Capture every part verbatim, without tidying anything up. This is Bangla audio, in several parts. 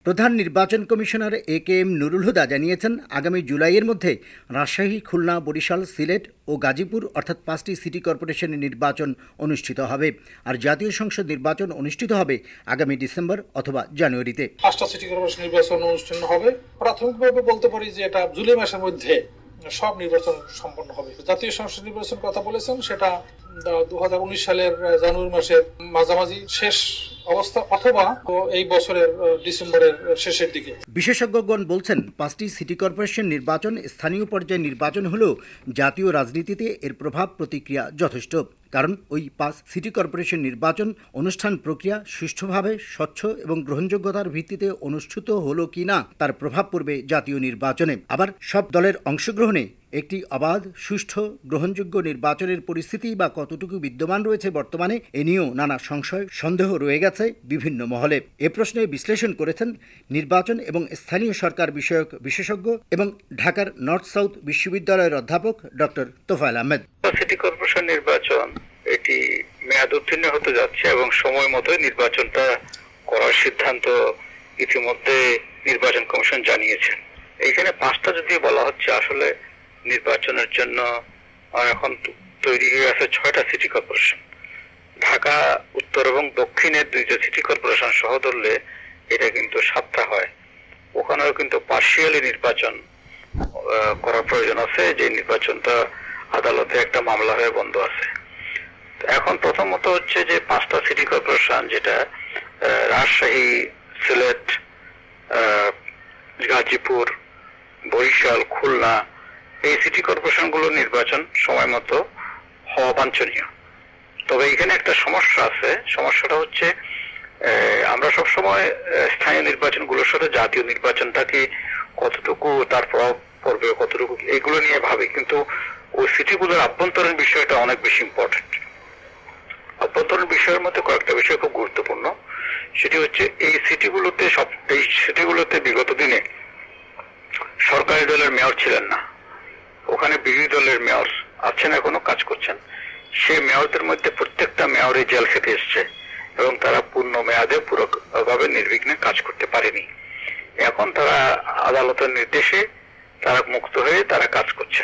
প্রধান নির্বাচন commissioner A K M Nurul Huda জানিয়েছেন, আগামী জুলাইয়ের মধ্যে রাজশাহী, খুলনা, বরিশাল, সিলেট ও গাজীপুর অর্থাৎ পাঁচটি সিটি কর্পোরেশনের নির্বাচন অনুষ্ঠিত হবে। আর জাতীয় সংসদ নির্বাচন অনুষ্ঠিত হবে আগামী ডিসেম্বর অথবা জানুয়ারিতে। পাঁচটা সিটি কর্পোরেশন নির্বাচন অনুষ্ঠিত হবে। প্রাথমিকভাবে বলতে পারি যে এটা জুলাই মাসের মধ্যে সব নির্বাচন সম্পন্ন হবে। জাতীয় সংসদ নির্বাচন কথা বলেছেন, সেটা দু হাজার উনিশ সালের জানুয়ারি মাসের মাঝামাঝি শেষ অবস্থা অথবা এই বছরের ডিসেম্বরের শেষের দিকে। বিশেষজ্ঞগণ বলছেন, পাঁচটি সিটি কর্পোরেশন নির্বাচন স্থানীয় পর্যায়ে নির্বাচন হলেও জাতীয় রাজনীতিতে এর প্রভাব প্রতিক্রিয়া যথেষ্ট। কারণ ওই পাঁচ সিটি কর্পোরেশন নির্বাচন অনুষ্ঠান প্রক্রিয়া সুষ্ঠুভাবে, স্বচ্ছ এবং গ্রহণযোগ্যতার ভিত্তিতে অনুষ্ঠিত হলো কিনা তার প্রভাব পড়বে জাতীয় নির্বাচনে। আবার সব দলের অংশগ্রহণে একটি অবাধ, সুষ্ঠু, গ্রহণযোগ্য নির্বাচনের পরিস্থিতি বা কতটুকু বিদ্যমান রয়েছে বর্তমানে, এ নিয়েও নানা সংশয়, সন্দেহ রয়ে গেছে বিভিন্ন মহলে। এ প্রশ্নে বিশ্লেষণ করেছেন নির্বাচন এবং স্থানীয় সরকার বিষয়ক বিশেষজ্ঞ এবং ঢাকার নর্থ সাউথ বিশ্ববিদ্যালয়ের অধ্যাপক doctor Tofail Ahmed. City corporation নির্বাচন এটি মেয়াদ উত্তীর্ণ হতে যাচ্ছে এবং সময় মতো নির্বাচনটা করার সিদ্ধান্ত ইতিমধ্যে নির্বাচন কমিশন জানিয়েছেন। এইখানে পাঁচটা যদি বলা হচ্ছে, আসলে নির্বাচনের জন্য এখন তৈরি হয়ে আছে ছয়টা সিটি কর্পোরেশন। ঢাকা উত্তর এবং দক্ষিণের দুইটা সিটি কর্পোরেশন সহ ধরলে এটা কিন্তু সাতটা হয়। ওখানেও কিন্তু পার্শিয়ালি নির্বাচন করার প্রয়োজন আছে, যে নির্বাচনটা আদালতে একটা মামলা হয়ে বন্ধ আছে। এখন প্রথমত হচ্ছে যে পাঁচটা সিটি কর্পোরেশন, যেটা রাজশাহী, সিলেট, গাজীপুর, বরিশাল, খুলনা, এই সিটি কর্পোরেশন গুলো নির্বাচন সময় মতো হওয়া বাঞ্ছনীয়। তবে এখানে একটা সমস্যা আছে। সমস্যাটা হচ্ছে আমরা সবসময় স্থানীয় নির্বাচনগুলোর সাথে জাতীয় নির্বাচনটাকে কতটুকু তার প্রভাব পড়বে, কতটুকু এগুলো নিয়ে ভাবি, কিন্তু ওই সিটিগুলোর আভ্যন্তরীণ বিষয়টা অনেক বেশি ইম্পর্টেন্ট। আভ্যন্তরীণ বিষয়ের মধ্যে কয়েকটা বিষয় খুব গুরুত্বপূর্ণ। সেটি হচ্ছে এই সিটিগুলোতে সব এই সিটিগুলোতে বিগত দিনে সরকারি দলের মেয়র ছিলেন না, ওখানে বিরোধী দলের মেয়র আছেন, এখনো কাজ করছেন। সেই মেয়রদের মধ্যে প্রত্যেকটা মেয়রই জেল খেতে এসছে এবং তারা পূর্ণ মেয়াদে পুরোভাবে নির্বিঘ্নে কাজ করতে পারেনি। এখন তারা আদালতের নির্দেশে তারা মুক্ত হয়ে তারা কাজ করছেন।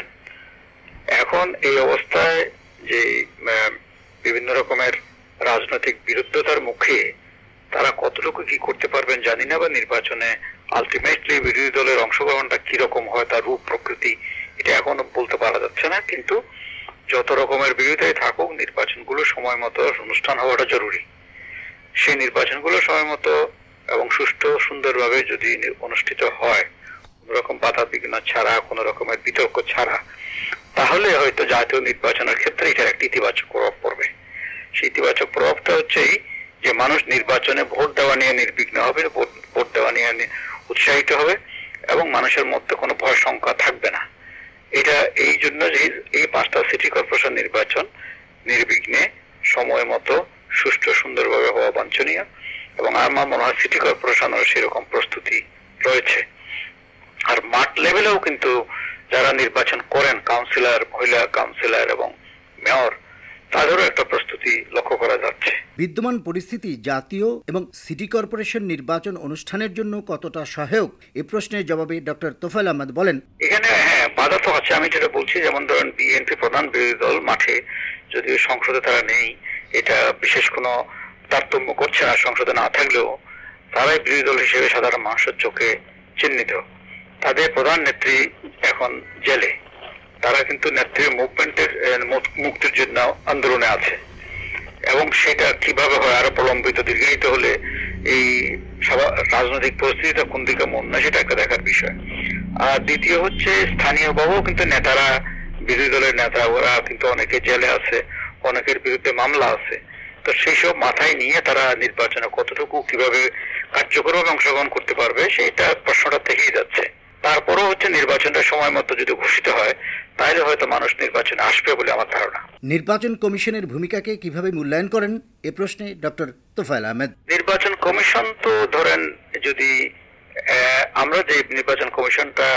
এখন এই অবস্থায় যে বিভিন্ন রকমের রাজনৈতিক বিরুদ্ধতার মুখে তারা কতটুকু কি করতে পারবেন জানি না, বা নির্বাচনে আলটিমেটলি বিরোধী দলের অংশগ্রহণটা কিরকম হয়, তার রূপ প্রকৃতি এটা এখনো বলতে পারা যাচ্ছে না। কিন্তু যত রকমের বিরোধিতাই থাকুক, নির্বাচনগুলো সময় মতো অনুষ্ঠান হওয়াটা জরুরি। সেই নির্বাচনগুলো সময় মতো এবং সুষ্ঠু সুন্দরভাবে যদি অনুষ্ঠিত হয়, কোন রকম বাধা বিঘ্ন ছাড়া, কোন রকমের বিতর্ক ছাড়া, তাহলে হয়তো জাতীয় নির্বাচনের ক্ষেত্রে এটার একটা ইতিবাচক প্রভাব পড়বে। সেই ইতিবাচক প্রভাবটা হচ্ছেই যে মানুষ নির্বাচনে ভোট দেওয়া নিয়ে নির্বিঘ্ন হবে, ভোট দেওয়া নিয়ে উৎসাহিত হবে এবং মানুষের মধ্যে কোনো ভয় শঙ্কা থাকবে না। এটা এই জন্য যে এই পাঁচটা সিটি কর্পোরেশন নির্বাচন নির্বিঘ্নে সময় মতো সুষ্ঠু সুন্দরভাবে হওয়া বাঞ্ছনীয় এবং আমার মনে হয় সিটি কর্পোরেশনের সেরকম প্রস্তুতি রয়েছে। আর মাঠ লেভেলেও কিন্তু যারা নির্বাচন করেন, কাউন্সিলর, মহিলা কাউন্সিলর এবং মেয়র, তাদেরও একটা প্রস্তুতি লক্ষ্য করা যাচ্ছে। বিদ্যমান পরিস্থিতি জাতীয় এবং সিটি কর্পোরেশন নির্বাচন অনুষ্ঠানের জন্য কতটা সহায়ক, এ প্রশ্নের জবাবে ডক্টর তোফায়েল আহমেদ বলেন, এখানে হ্যাঁ বাধা তো আছে। আমি যেটা বলছি, যেমন ধরেন বিএনপি প্রধান বিরোধী দল মাঠে, যদিও সংসদে তারা নেই, এটা বিশেষ কোনো তারতম্য করছে না, সংসদে না থাকলেও তারাই বিরোধী দল হিসেবে সাধারণ মানুষের চোখে চিহ্নিত। তাদের প্রধান নেত্রী এখন জেলে, তারা কিন্তু নেত্রীর মুভমেন্টের মুক্তির জন্য আন্দোলনে আছে এবং সেটা কিভাবে হয় আরো প্রলম্বিত দীর্ঘায়িত হলে এই রাজনৈতিক পরিস্থিতিটা কোন দিকে মন না, সেটা একটা দেখার বিষয়। আর দ্বিতীয় হচ্ছে স্থানীয়ভাবেও কিন্তু নেতারা, বিরোধী দলের নেতা, ওরা কিন্তু অনেকে জেলে আছে, অনেকের বিরুদ্ধে মামলা আছে। তো সেই সব মাথায় নিয়ে তারা নির্বাচনে কতটুকু কিভাবে কার্যকরভাবে অংশগ্রহণ করতে পারবে, সেইটা প্রশ্নটা থেকেই যাচ্ছে। তারপরও হচ্ছে নির্বাচনটা সময় মতো যদি ঘোষিত হয়, তাহলে হয়তো মানুষ নির্বাচনে আসবে বলে আমার ধারণা। নির্বাচন কমিশনের ভূমিকাকে কিভাবে মূল্যায়ন করেন, এ প্রশ্নে ডক্টর তোফায়েল আহমেদ। নির্বাচন কমিশন তো ধরেন, যদি আমরা যে নির্বাচন কমিশনটা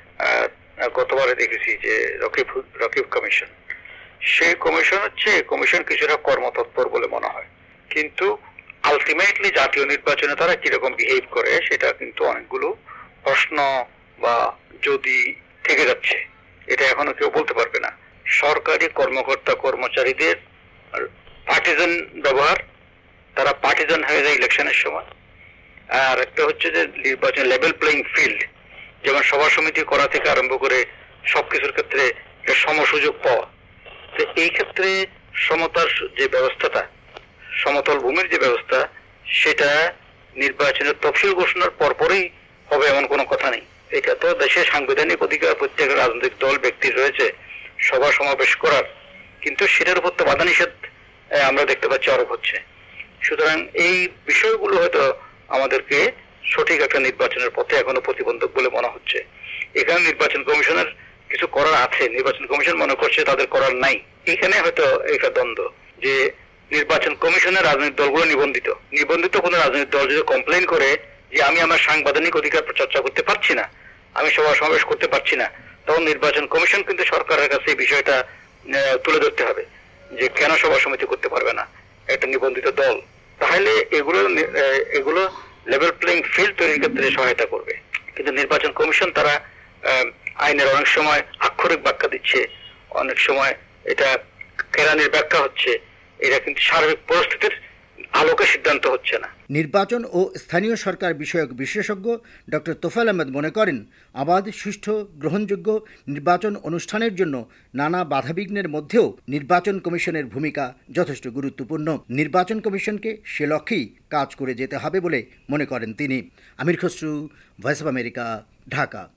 গতবারে দেখেছি যে রকিব রকিব কমিশন, সেই কমিশন হচ্ছে কমিশন কিছুটা কর্মতৎপর বলে মনে হয়, কিন্তু আলটিমেটলি জাতীয় নির্বাচনে তারা কিরকম বিহেভ করে সেটা কিন্তু অনেকগুলো প্রশ্ন বা যদি থেকে যাচ্ছে, এটা এখনো কেউ বলতে পারবে না। সরকারি কর্মকর্তা কর্মচারীদের পার্টিজান ব্যবহার, তারা পার্টিজান হয়ে যায় ইলেকশনের সময়। আর একটা হচ্ছে যে নির্বাচন লেভেল প্লেইং ফিল্ড, যেমন সভা সমিতি করা থেকে আরম্ভ করে সবকিছুর ক্ষেত্রে একটা সমসুযোগ পাওয়া। তো এই ক্ষেত্রে সমতার যে ব্যবস্থাটা, সমতল ভূমির যে ব্যবস্থা, সেটা নির্বাচনের তফসিল ঘোষণার পরপরই হবে এমন কোনো কথা নেই। এটা তো দেশের সাংবিধানিক অধিকার প্রত্যেক রাজনৈতিক দল ব্যক্তির রয়েছে সভা সমাবেশ করার, কিন্তু সেটার উপর তো বাধা নিষেধ আমরা দেখতে পাচ্ছি আরোপ হচ্ছে। সুতরাং এই বিষয়গুলো হয়তো আমাদেরকে সঠিক একটা নির্বাচনের পথে এখনো প্রতিবন্ধক বলে মনে হচ্ছে। এখানে নির্বাচন কমিশনের কিছু করার আছে, নির্বাচন কমিশন মনে করছে তাদের করার নাই। এখানে হয়তো একটা দ্বন্দ্ব যে নির্বাচন কমিশনের রাজনৈতিক দলগুলো নিবন্ধিত নিবন্ধিত কোন রাজনৈতিক দল যদি কমপ্লেন করে যে আমি আমার সাংবিধানিক অধিকার চর্চা করতে পারছি না, আমি সভা সমাবেশ করতে পারছি না, তখন নির্বাচন কমিশন কিন্তু সরকারের কাছে এই বিষয়টা তুলে ধরতে হবে যে কেন সভা সমিতি করতে পারবে না একটা নিবন্ধিত দল। তাহলে এগুলো এগুলো লেভেল প্লেইং ফিল্ড তৈরির ক্ষেত্রে সহায়তা করবে। কিন্তু নির্বাচন কমিশন তারা আইনের অনেক সময় আক্ষরিক ব্যাখ্যা দিচ্ছে, অনেক সময় এটা কেরানির ব্যাখ্যা হচ্ছে, এটা কিন্তু সার্বিক পরিস্থিতির আলোকে সিদ্ধান্ত হচ্ছে না। নির্বাচন ও স্থানীয় সরকার বিষয়ক বিশেষজ্ঞ ডক্টর তোফায়েল আহমেদ মনে করেন, অবাধ, সুষ্ঠু, গ্রহণযোগ্য নির্বাচন অনুষ্ঠানের জন্য নানা বাধাবিঘ্নের মধ্যেও নির্বাচন কমিশনের ভূমিকা যথেষ্ট গুরুত্বপূর্ণ। নির্বাচন কমিশনকে সে লক্ষ্যেই কাজ করে যেতে হবে বলে মনে করেন তিনি। Amir Khasru, Voice of America, Dhaka.